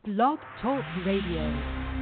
Blog Talk Radio.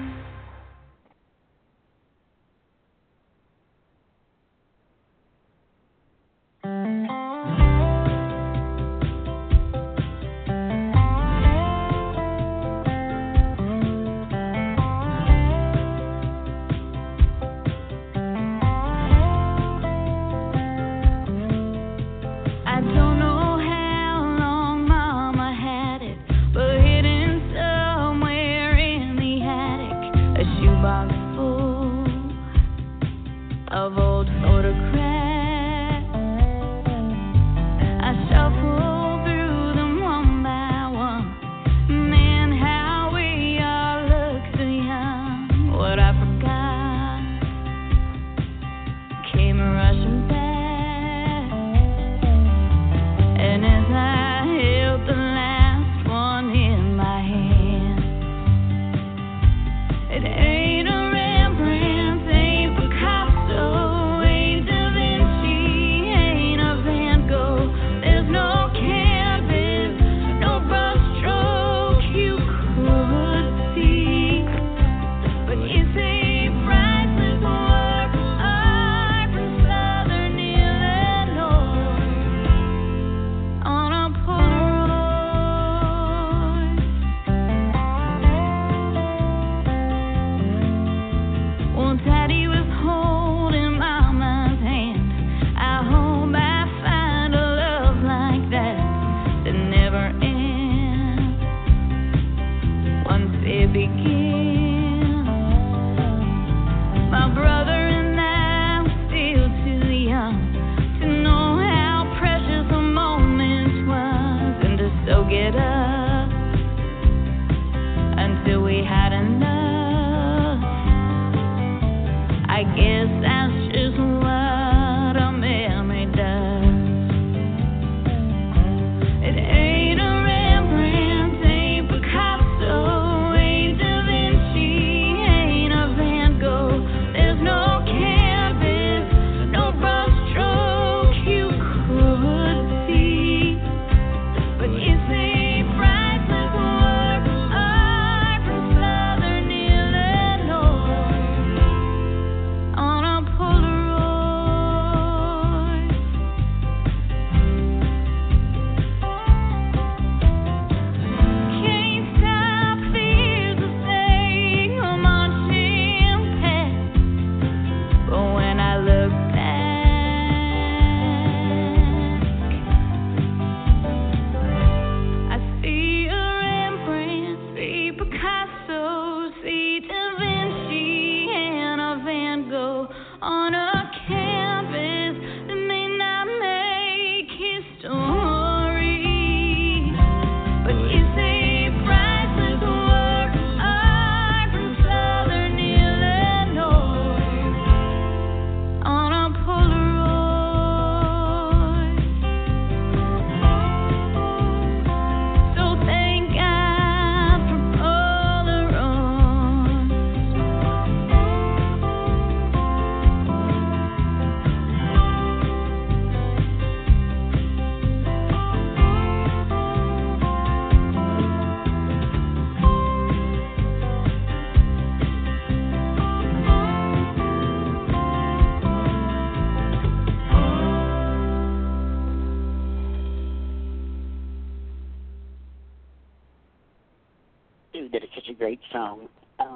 That is such a great song.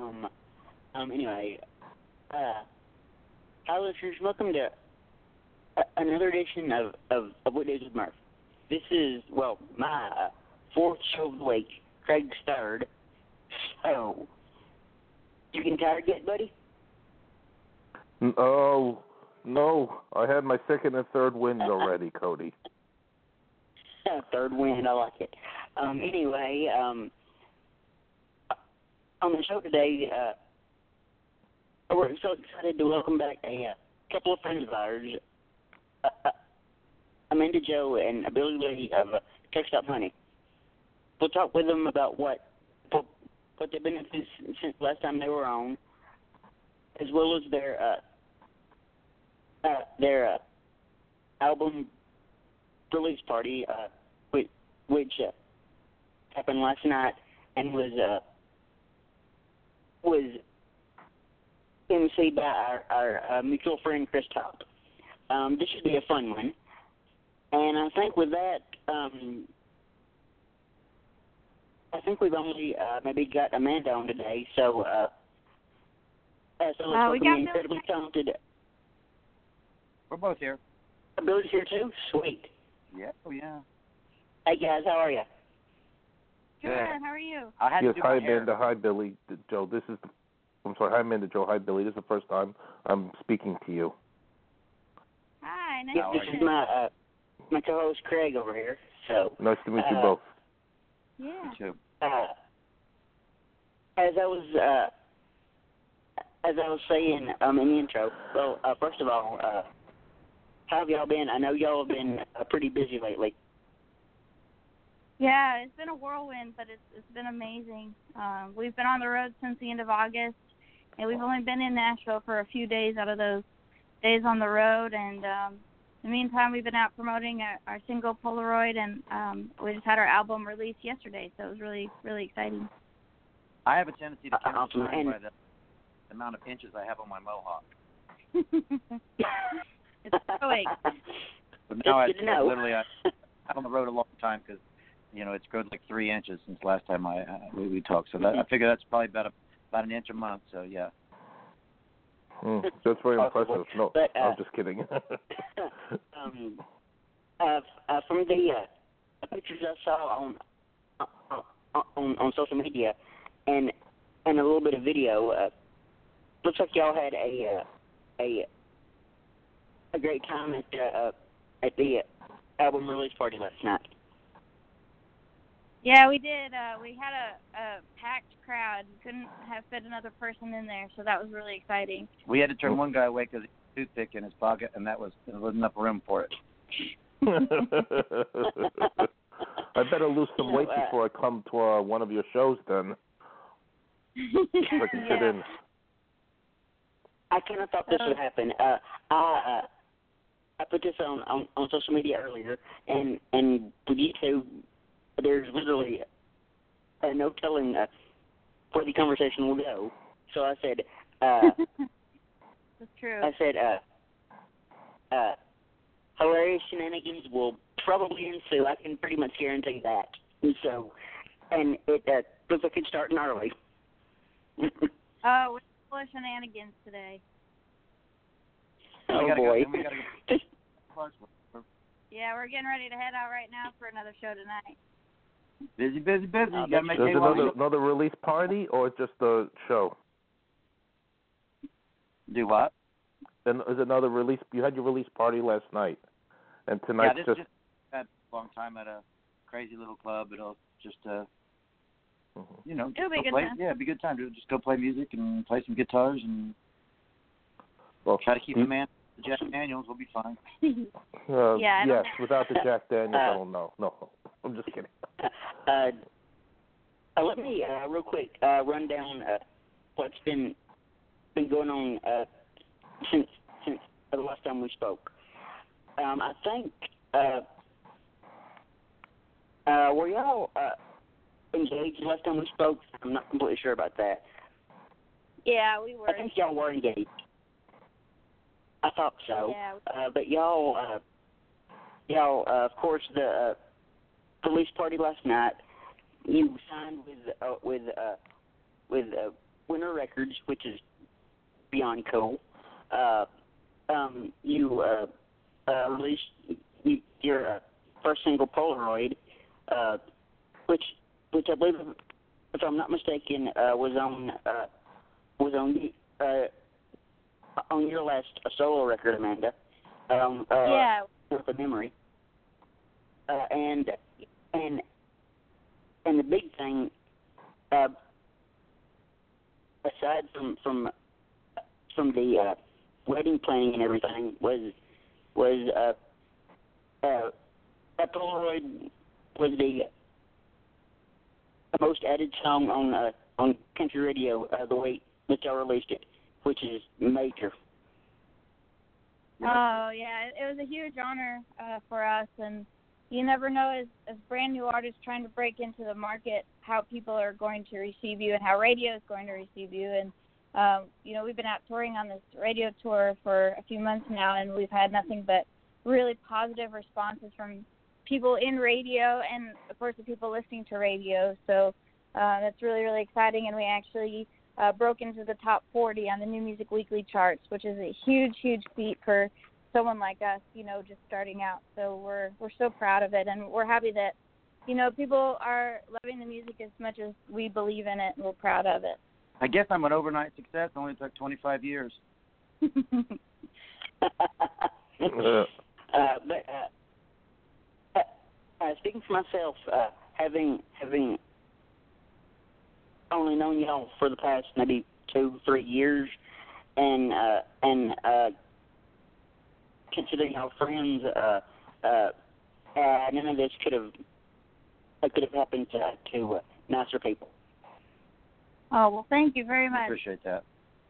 Anyway, hi listeners, welcome to another edition of Weekdays with Murph. This is, well, my fourth show of the week, Craig's third. So, you getting tired yet, buddy? Oh, no. I had my second and third wind already, Cody. Third wind, I like it. Anyway, on the show today, we're so excited to welcome back a couple of friends of ours, Amanda Joe and Billy Lee of Truck Stop Honey. We'll talk with them about what they've been up to since last time they were on, as well as their album release party, which happened last night and was was emceed by our mutual friend Chris Top. This should be a fun one. And I think with that, I think we've only maybe got Amanda on today. So let's welcome the incredibly talented. We're both here. Billy's here too? Sweet. Yeah, oh yeah. Hey guys, how are you? Good. How are you? Yes, hi Amanda, hi Billy, Joe. I'm sorry, hi Amanda, Joe, hi Billy. This is the first time I'm speaking to you. Hi, nice to meet you. This is my co-host Craig over here. So nice to meet you both. Yeah. As I was saying in the intro, well, first of all, how have y'all been? I know y'all have been pretty busy lately. Yeah, it's been a whirlwind, but it's been amazing. We've been on the road since the end of August, and we've only been in Nashville for a few days out of those days on the road. And in the meantime, we've been out promoting our single Polaroid, and we just had our album released yesterday, so it was really, really exciting. I have a tendency to count time by the amount of inches I have on my mohawk. It's growing. But now I'm on the road a long time because, it's grown like 3 inches since last time we talked. So I figure that's probably about an inch a month. So yeah. That's very impressive. No, but, I'm just kidding. From the pictures I saw on social media and a little bit of video, looks like y'all had a great time at the album release party last night. Yeah, we did. We had a packed crowd. Couldn't have fit another person in there, so that was really exciting. We had to turn one guy away because he had a toothpick in his pocket, and there wasn't enough room for it. I better lose some weight before I come to one of your shows then. If I can fit in. I kind of thought this would happen. I put this on social media earlier, and with YouTube, there's literally no telling where the conversation will go. So I said, that's true. I said, hilarious shenanigans will probably ensue. I can pretty much guarantee that. And so, and it looks like it's starting early. We're full of shenanigans today. Oh boy. Yeah, we're getting ready to head out right now for another show tonight. Busy. You gotta make another release party or just a show? Do what? Then is another release. You had your release party last night, and tonight's just had a long time at a crazy little club. It'll just it'll be a good time. Yeah, it'd be a good time to just go play music and play some guitars and try to keep a man. Jack Daniels will be fine. Yes, without the Jack Daniels, I don't know. No, I'm just kidding. Let me real quick run down what's been going on since the last time we spoke. I think were y'all engaged last time we spoke? I'm not completely sure about that. Yeah, we were. I think y'all were engaged. I thought so. Yeah. But y'all, of course, the release party last night, you signed with Winter Records, which is beyond cool. You released your first single, Polaroid, which I believe, if I'm not mistaken, was on your last solo record, Amanda. With a memory. And the big thing, aside from the wedding planning and everything, was that Polaroid was the most added song on country radio the way that y'all released it, which is major. Oh, yeah. It was a huge honor for us, and you never know as brand new artists trying to break into the market how people are going to receive you and how radio is going to receive you. And we've been out touring on this radio tour for a few months now, and we've had nothing but really positive responses from people in radio and, of course, the people listening to radio. So that's really, really exciting. And we actually broke into the top 40 on the New Music Weekly charts, which is a huge, huge feat for someone like us, just starting out. So we're so proud of it, and we're happy that, people are loving the music as much as we believe in it, and we're proud of it. I guess I'm an overnight success. It only took 25 years. Speaking for myself, having only known y'all for the past maybe 2-3 years, and considering y'all friends, none of this could have happened to nicer people. Oh, well, thank you very much. I appreciate that.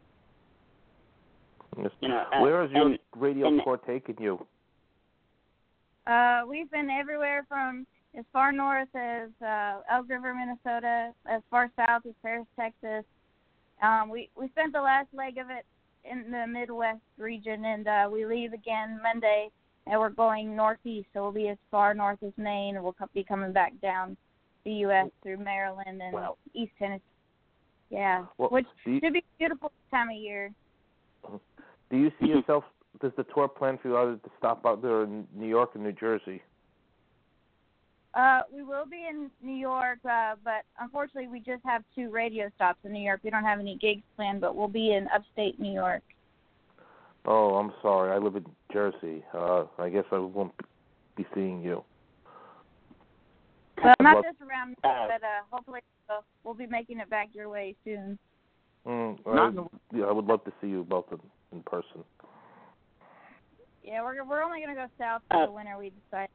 Where has your radio tour taken you? We've been everywhere from as far north as Elk River, Minnesota, as far south as Paris, Texas. We spent the last leg of it in the Midwest region, and we leave again Monday, and we're going northeast, so we'll be as far north as Maine, and we'll be coming back down the U.S. through Maryland and East Tennessee. Yeah, which should be a beautiful time of year. Do you see yourself, does the tour plan for you either to stop out there in New York or New Jersey? We will be in New York, but unfortunately we just have 2 radio stops in New York. We don't have any gigs planned, but we'll be in upstate New York. Oh, I'm sorry. I live in Jersey. I guess I won't be seeing you. Well, not this around, but hopefully we'll be making it back your way soon. I would love to see you both in person. Yeah, we're only going to go south for the winter, we decided.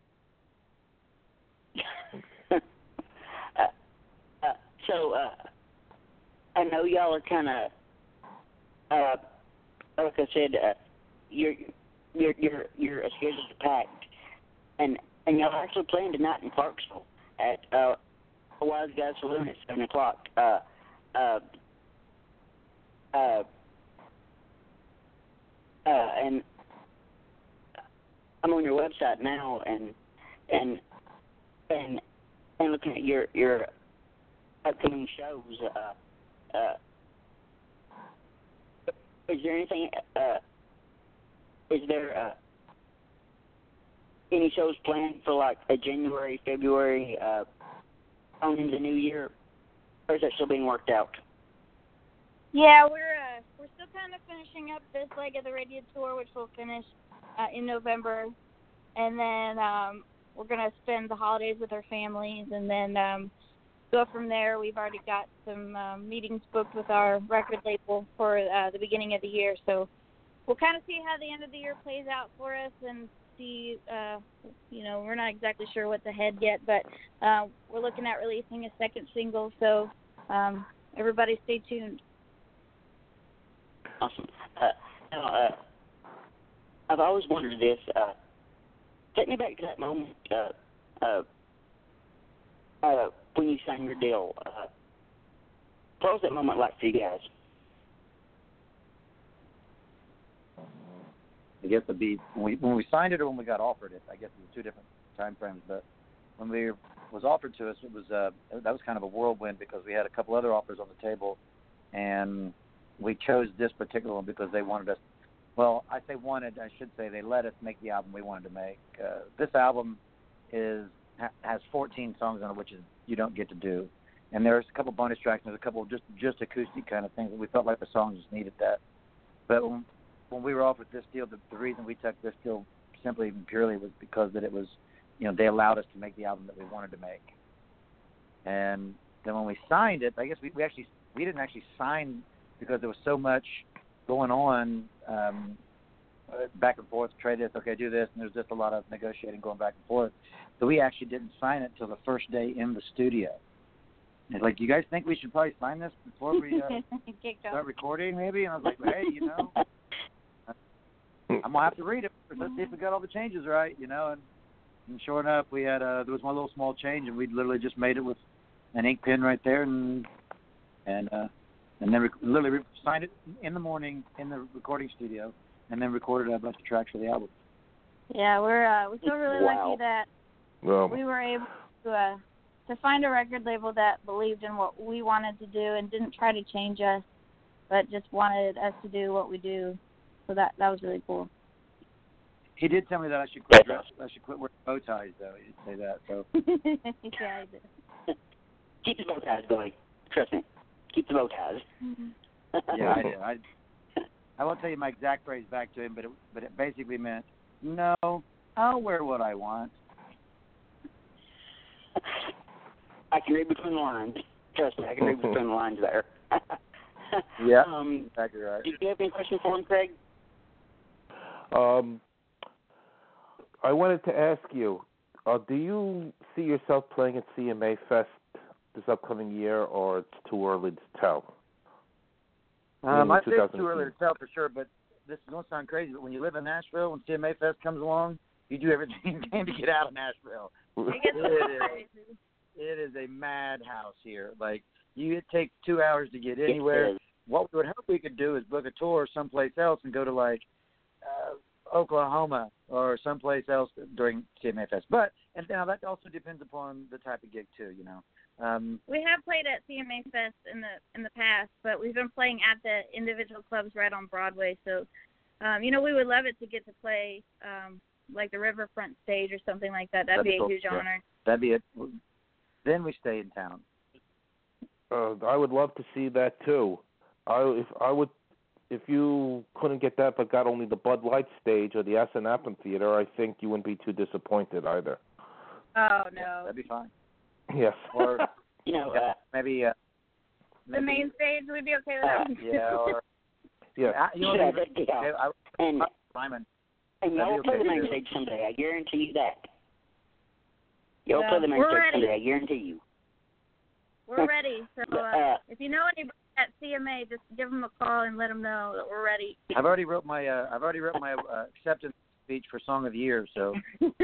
So I know y'all are kind of, like I said, your schedules are packed, and y'all are actually playing tonight in Clarksville at a Wise Guys Saloon at 7:00. And I'm on your website now, and looking at your upcoming shows. Is there anything? Is there any shows planned for like a January, February, on into the new year, or is that still being worked out? Yeah, we're still kind of finishing up this leg of the radio tour, which will finish in November, and then we're going to spend the holidays with our families, and then go from there. We've already got some meetings booked with our record label for the beginning of the year, so we'll kind of see how the end of the year plays out for us and see, we're not exactly sure what's ahead yet, but we're looking at releasing a second single, so everybody stay tuned. Awesome. Now, I've always wondered this. Take me back to that moment when you signed your deal. What was that moment like for you guys? I guess it'd be when we signed it or when we got offered it. I guess it was 2 different time frames. But when it was offered to us, it was that was kind of a whirlwind because we had a couple other offers on the table, and we chose this particular one because they wanted us. Well, I should say they let us make the album we wanted to make. This album has 14 songs on it, which is you don't get to do. And there's a couple bonus tracks, and there's a couple of just acoustic kind of things. We felt like the songs just needed that. But when we were offered this deal, the reason we took this deal simply and purely was because that it was, they allowed us to make the album that we wanted to make. And then when we signed it, I guess we didn't actually sign because there was so much going on back and forth, try this, okay, do this, and there's just a lot of negotiating going back and forth. So we actually didn't sign it until the first day in the studio. It's like, do you guys think we should probably sign this before we start recording maybe? And I was like, hey, I'm going to have to read it. Let's see if we got all the changes right, And sure enough, we had there was one little small change, and we literally just made it with an ink pen right there, and then literally signed it in the morning in the recording studio, and then recorded a bunch of tracks for the album. Yeah, we feel really lucky that we were able to find a record label that believed in what we wanted to do and didn't try to change us, but just wanted us to do what we do. So that was really cool. He did tell me that I should quit wearing bow ties, though. He did say that. So. Yeah, I did. Keep the bow ties going. Trust me. Keep the bow ties. Yeah, I did. I won't tell you my exact phrase back to him, but it basically meant, no, I'll wear what I want. I can read between the lines. Trust me, I can read between the lines there. Yeah, exactly right. Do you have any questions for him, Craig? I wanted to ask you, do you see yourself playing at CMA Fest this upcoming year, or it's too early to tell? I think it's too early to tell for sure, but this is going to sound crazy, but when you live in Nashville, when CMA Fest comes along, you do everything you can to get out of Nashville. It is a madhouse here. Like, it takes 2 hours to get anywhere. What we would hope we could do is book a tour someplace else and go to, like, Oklahoma or someplace else during CMA Fest. And now that also depends upon the type of gig, too, you know. We have played at CMA Fest in the past, but we've been playing at the individual clubs right on Broadway. So, we would love it to get to play like the Riverfront stage or something like that. That'd be a huge honor. That'd be it. Then we stay in town. I would love to see that too. If you couldn't get that, but got only the Bud Light stage or the Aspen Amphitheater, I think you wouldn't be too disappointed either. Oh no, that'd be fine. Yes. Or maybe the main stage would be okay with that. Yeah. Or Simon. And you'll play the main stage someday. I guarantee you that. You'll play the main stage someday. I guarantee you. We're ready. So if you know anybody at CMA, just give them a call and let them know that we're ready. I've already wrote my acceptance speech for Song of the Year. So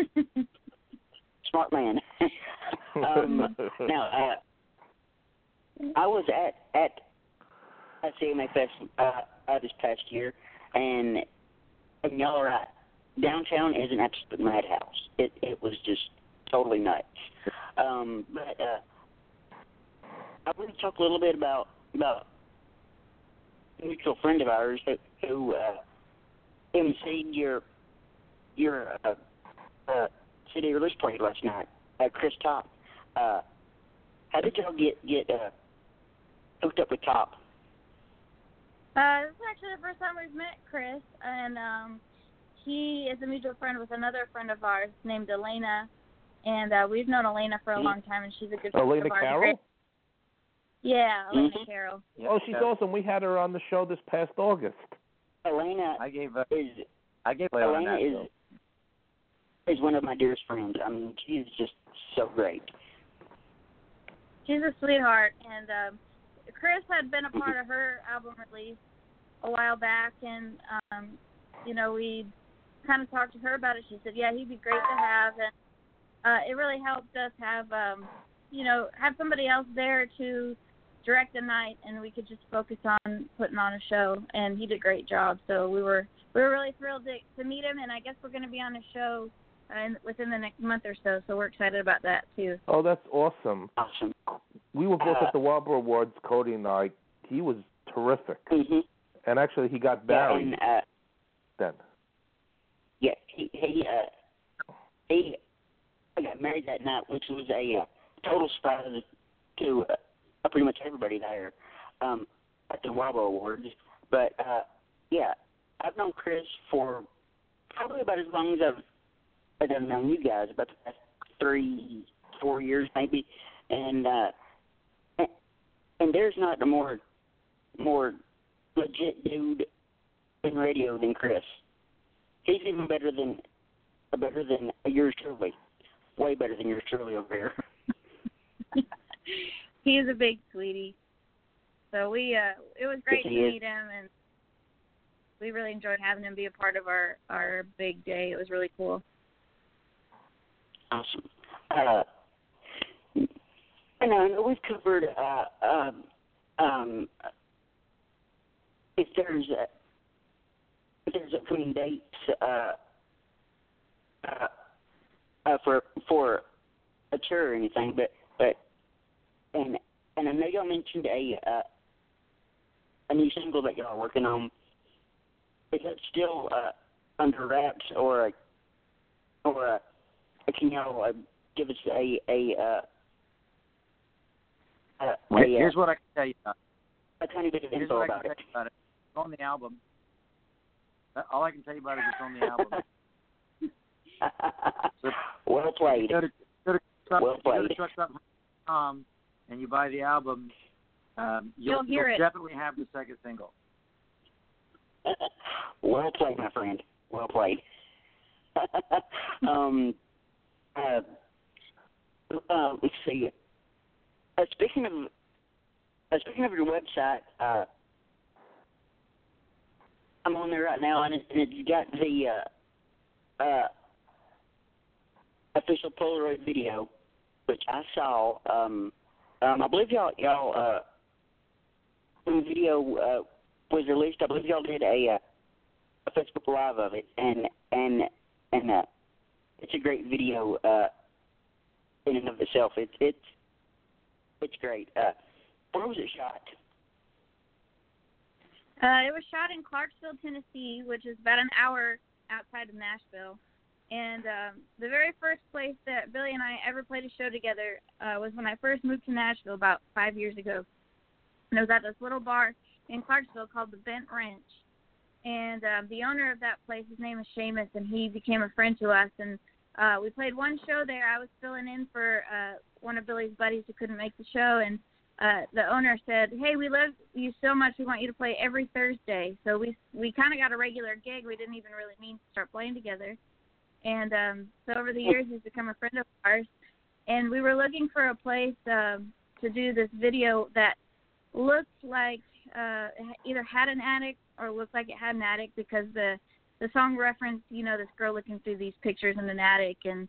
smart man. Now, I was at CMA Fest this past year, and y'all are right. Downtown is an absolute madhouse. It was just totally nuts. But I want to talk a little bit about a mutual friend of ours who emceed your CD release party last night, Chris Top. How did y'all get hooked up with Top? This is actually the first time we've met Chris, and he is a mutual friend with another friend of ours named Elena, and we've known Elena for a long time, and she's a good friend of ours. Elena Carroll? Yeah, Elena Carroll. Oh, she's awesome. We had her on the show this past August. Elena Elena is one of my dearest friends. I mean, she's just so great. She's a sweetheart, and Chris had been a part of her album release a while back, and we kind of talked to her about it. She said, yeah, he'd be great to have, and it really helped us have somebody else there to direct the night, and we could just focus on putting on a show, and he did a great job. So we were really thrilled to meet him, and I guess we're going to be on a show within the next month or so, so we're excited about that too. Oh, that's awesome. Awesome. We were both at the Wobber Awards, Cody and I. He was terrific. Mm-hmm. And actually, he got married then. Yeah, he got married that night, which was a total surprise to pretty much everybody there at the Wobber Awards. But, I've known Chris for probably about as long as I've known you guys, about the past 3-4 years maybe. And there's not a more legit dude in radio than Chris. He's even better than yours truly. Way better than yours truly over here. He's a big sweetie. So it was great to meet him, and we really enjoyed having him be a part of our big day. It was really cool. Awesome. I know we've covered if there's upcoming dates for a tour or anything, but and I know y'all mentioned a new single that y'all are working on. Is that still under wraps, or can y'all give us here's what I can tell you about a tiny bit of Here's info what I about can it? tell you about it. It's on the album. All I can tell you about it is it's on the album. So Well played. Go to Well played. truckstop.com and you buy the album. You'll definitely have the second single. Well played, my friend. Well played. Let's see. Speaking of your website, I'm on there right now, and it's got the official Polaroid video, which I saw. I believe y'all when the video was released, I believe y'all did a Facebook Live of it, and it's a great video in and of itself. It's great. Where was it shot? It was shot in Clarksville, Tennessee, which is about an hour outside of Nashville. And the very first place that Billy and I ever played a show together was when I first moved to Nashville about 5 years ago. And it was at this little bar in Clarksville called the Bent Ranch. And the owner of that place, his name is Seamus, and he became a friend to us. And we played one show there. I was filling in for one of Billy's buddies who couldn't make the show. And the owner said, hey, we love you so much, we want you to play every Thursday. So we kind of got a regular gig. We didn't even really mean to start playing together. And so over the years, he's become a friend of ours. And we were looking for a place to do this video that looked like either had an attic or looked like it had an attic, because the song referenced, this girl looking through these pictures in an attic. And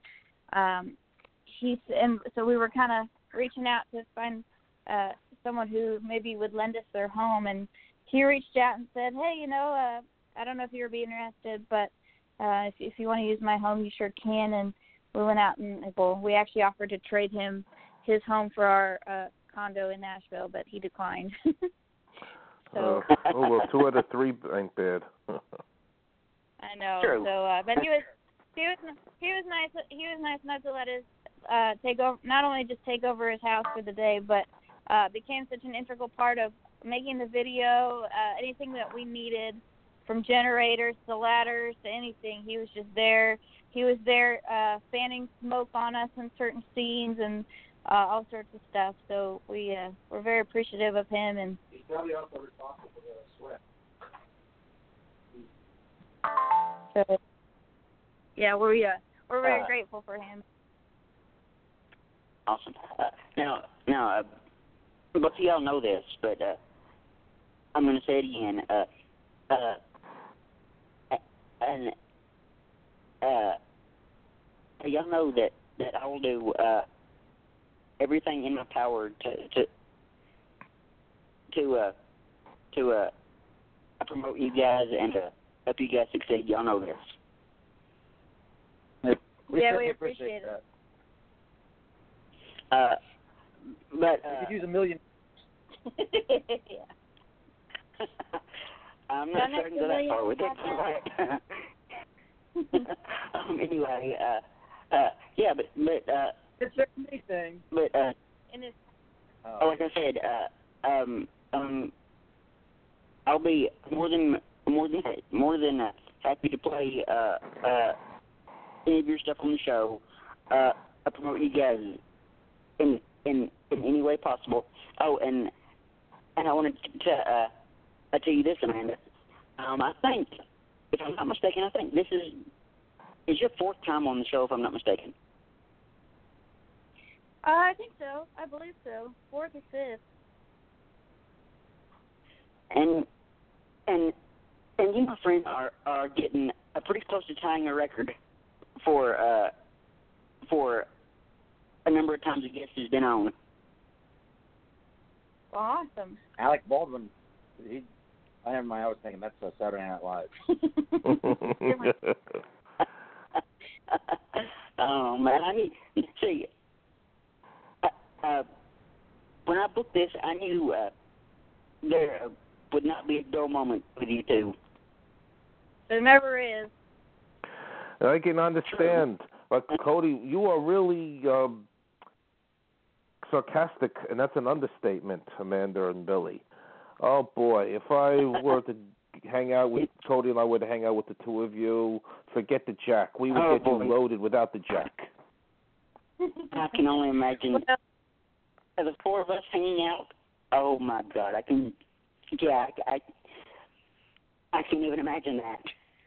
so we were kind of reaching out to find someone who maybe would lend us their home. And he reached out and said, hey, I don't know if you would be interested, but if you want to use my home, you sure can. And we went out and we actually offered to trade him his home for our condo in Nashville, but he declined. So. Well, 2 out of 3 ain't bad. I know. True. So, but he was nice. He was nice enough to let us take over, not only just take over his house for the day, but became such an integral part of making the video. Anything that we needed, from generators to ladders to anything, he was just there. He was there fanning smoke on us in certain scenes and all sorts of stuff. So we're very appreciative of him. And he's probably also responsible for the sweat. So, yeah, we're very grateful for him. Awesome. Now, both of y'all know this, but I'm going to say it again. And y'all know that I will do everything in my power to promote you guys and to help you guys succeed. Y'all know this. We appreciate it. that. But We could use $1 million. Yeah. I'm not certain that far with it. Anyway, yeah, but It's anything. but And it's, like I said, I'll be more than happy to play any of your stuff on the show. I promote you guys in any way possible. Oh, and I wanted to tell you this, Amanda. I think, if I'm not mistaken, this is your 4th time on the show, if I'm not mistaken. I think so. I believe so. 4th or 5th. And you, my friend, are getting pretty close to tying a record for a number of times a guest has been on. Awesome. Alec Baldwin, never mind, I was thinking that's Saturday Night Live. Oh man, I need to see. When I booked this, I knew there would not be a dull moment with you two. There never is. I can understand. But Cody, you are really sarcastic, and that's an understatement, Amanda and Billy. Oh boy, if I were to hang out with Cody and I were to hang out with the two of you, forget the jack. We would get you loaded without the jack. I can only imagine. The four of us hanging out. Oh my God, I can even imagine that.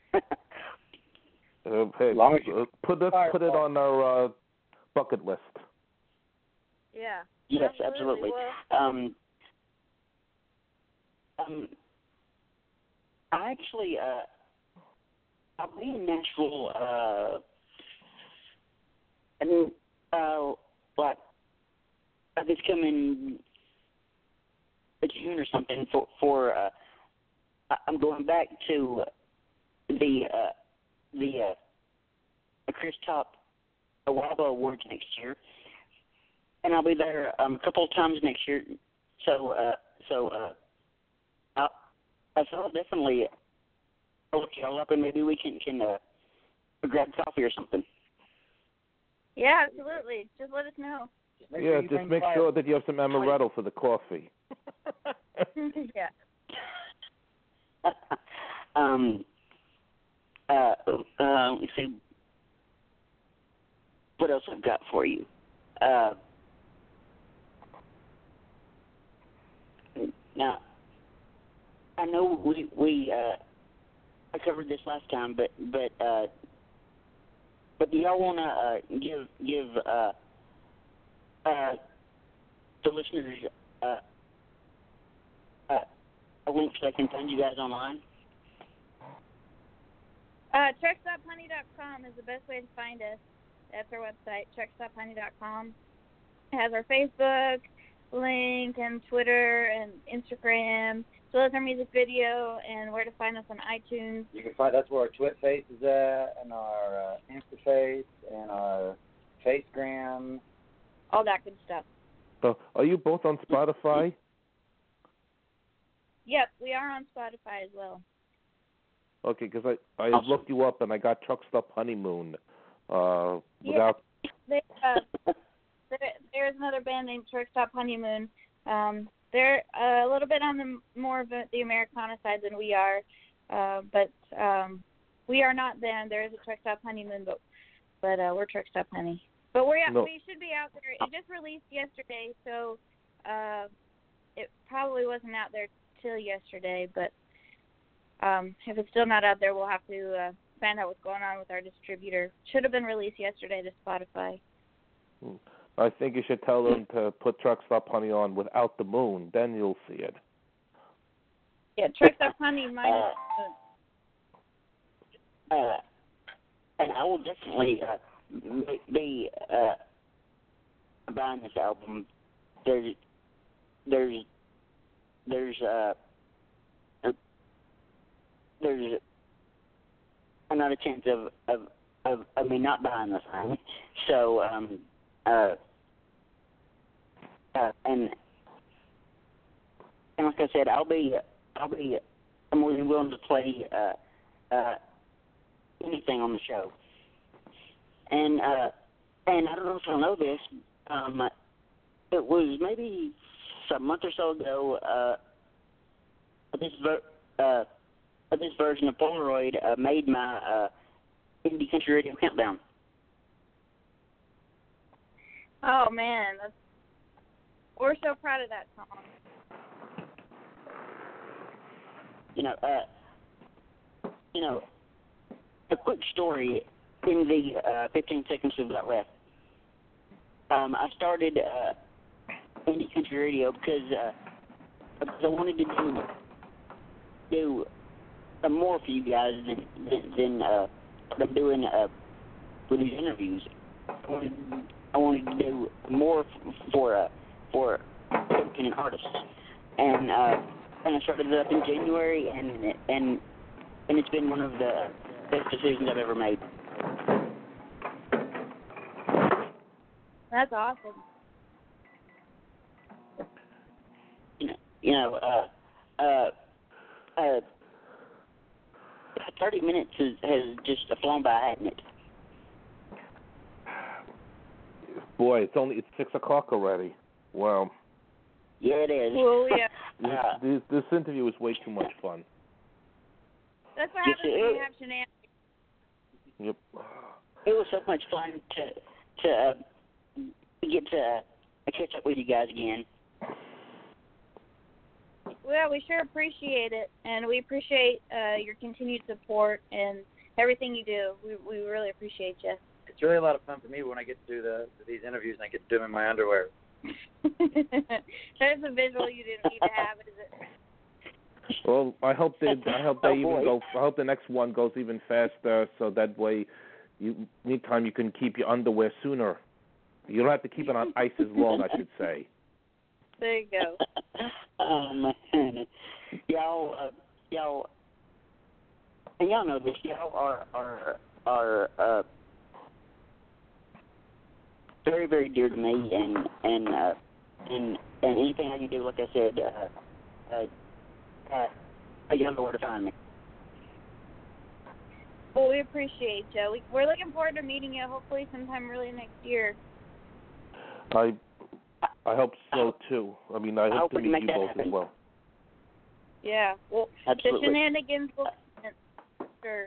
Hey, long as you put it on our bucket list. Yeah. Yes, absolutely. I actually, I'll be in Nashville, this coming June or something for I'm going back to the Chris Top Awaba Awards next year, and I'll be there a couple of times next year. So I'll definitely look y'all up, and maybe we can grab coffee or something. Yeah, absolutely. Just let us know. Just make sure that you have some amaretto for the coffee. Yeah. Let's see what else I've got for you. Now, I know I covered this last time, but do y'all want to give the listeners a link so they can find you guys online? Truckstophoney.com is the best way to find us. That's our website, truckstophoney.com. It has our Facebook link and Twitter and Instagram, as well as our music video and where to find us on iTunes. You can find that's where our Twit face is at, and our Instaface, and our Facegram. All that good stuff. Are you both on Spotify? Yep, we are on Spotify as well. Okay, because I looked you up and I got Truck Stop Honeymoon. Without. There's another band named Truck Stop Honeymoon. They're a little bit on the more of the Americana side than we are, but we are not them. There is a Truck Stop Honeymoon, but we're Truck Stop Honey. But we should be out there. It just released yesterday, so it probably wasn't out there till yesterday. But if it's still not out there, we'll have to find out what's going on with our distributor. Should have been released yesterday to Spotify. I think you should tell them to put Truck Stop Honey on without the moon. Then you'll see it. Yeah, Truck Stop Honey minus the moon. And I will definitely be buying this album. There's another chance of me not buying this thing. So and like I said, I'll be more than willing to play anything on the show. And I don't know if you'll know this. It was maybe a month or so ago. This version of Polaroid made my Indie Country Radio Countdown. Oh man, we're so proud of that song. A quick story in the 15 seconds we've got left. I started Indie Country Radio because I wanted to do more for you guys than I'm doing with these interviews. I wanted to do more for independent artists, and I started it up in January, and it's been one of the best decisions I've ever made. That's awesome. 30 minutes has just flown by, hasn't it? Boy, it's 6 o'clock already. Wow. Yeah, it is. Well, yeah. This interview is way too much fun. That's what Yes, happens when you have shenanigans. Yep. It was so much fun to get to catch up with you guys again. Well, we sure appreciate it, and we appreciate your continued support and everything you do. We really appreciate you. It's really a lot of fun for me when I get to do these interviews and I get to do them in my underwear. There's a visual you didn't need to have, is it? Well, I hope they I hope the next one goes even faster, so that way, anytime you can keep your underwear sooner. You don't have to keep it on ice as long, I should say. There you go. Man. Y'all, and y'all know this. Y'all are very, very dear to me, and anything I can do, like I said, y'all know where to find me. Well, we appreciate you. We're looking forward to meeting you, hopefully sometime early next year. I hope so too. I mean, I hope to meet you both as well. Yeah. Well, Absolutely. The shenanigans will sure.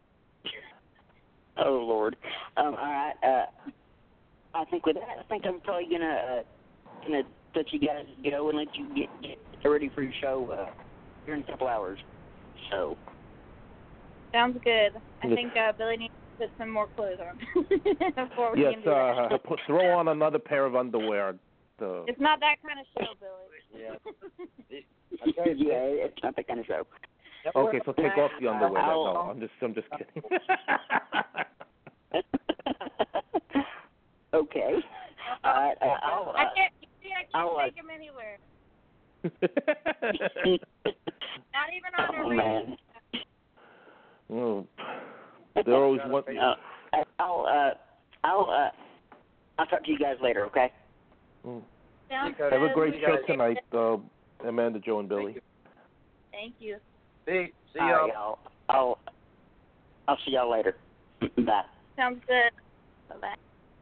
Oh Lord. All right. I think with that, I'm probably gonna let you guys go and let you get ready for your show here in a couple hours. So. Sounds good. I think Billy needs to put some more clothes on before we can do that. Throw on another pair of underwear. It's not that kind of show, Billy. Yeah. It's not that kind of show. Okay, so take off the underwear. No, I'm just kidding. Okay. I can't take him anywhere. Not even on the man. Oh, they're always one. I'll talk to you guys later. Okay. Have a great show tonight, Amanda, Joe, and Billy. Thank you. See y'all. y'all. I'll see y'all later. Bye. Sounds good. Bye-bye.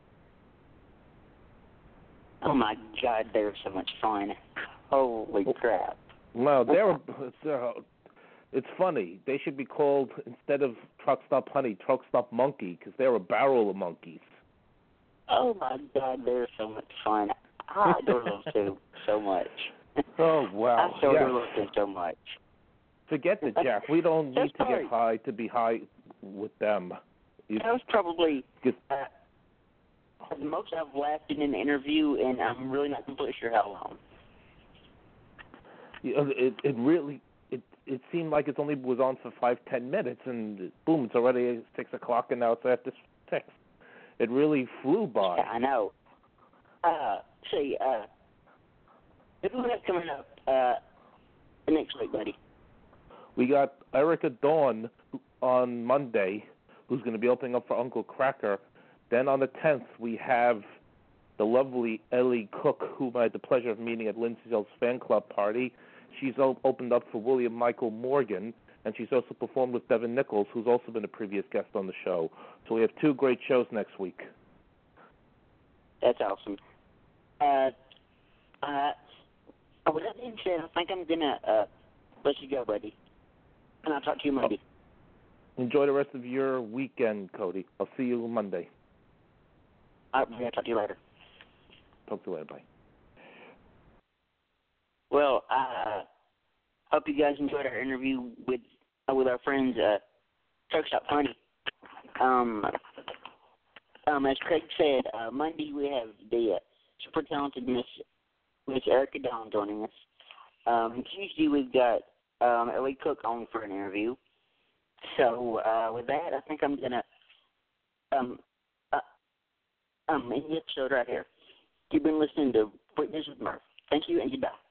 Oh my God, they were so much fun. Holy crap! Well, it's funny. They should be called, instead of Truck Stop Honey, Truck Stop Monkey, because they're a barrel of monkeys. Oh my God, they're so much fun. I adore those two so much. Oh wow! I adore those two so much. Forget the Jack. We don't need to get high to be high with them. That was probably the most I've laughed in an interview, and I'm really not completely sure how long. It really seemed like it only was on for 5-10 minutes, and boom, it's already 6 o'clock, and now it's after 6. It really flew by. Yeah, I know. Who we have coming up next week, buddy? We got Erica Dawn on Monday, who's going to be opening up for Uncle Cracker. Then on the 10th, we have the lovely Ellie Cook, whom I had the pleasure of meeting at Lindsay Zell's fan club party. She's opened up for William Michael Morgan, and she's also performed with Devin Nichols, who's also been a previous guest on the show. So we have 2 great shows next week. That's awesome. With that being said, I think I'm going to let you go, buddy. And I'll talk to you Monday. Enjoy the rest of your weekend, Cody. I'll see you Monday. I'll talk to you later. Talk to you later. Bye. Well, I hope you guys enjoyed our interview with our friends Truck Stop Honey. As Craig said, Monday we have the super talented Miss Erica Dawn joining us. Tuesday we've got Ellie Cook on for an interview. So with that, I think I'm gonna end the episode right here. You've been listening to Weekdays with Murph. Thank you and goodbye.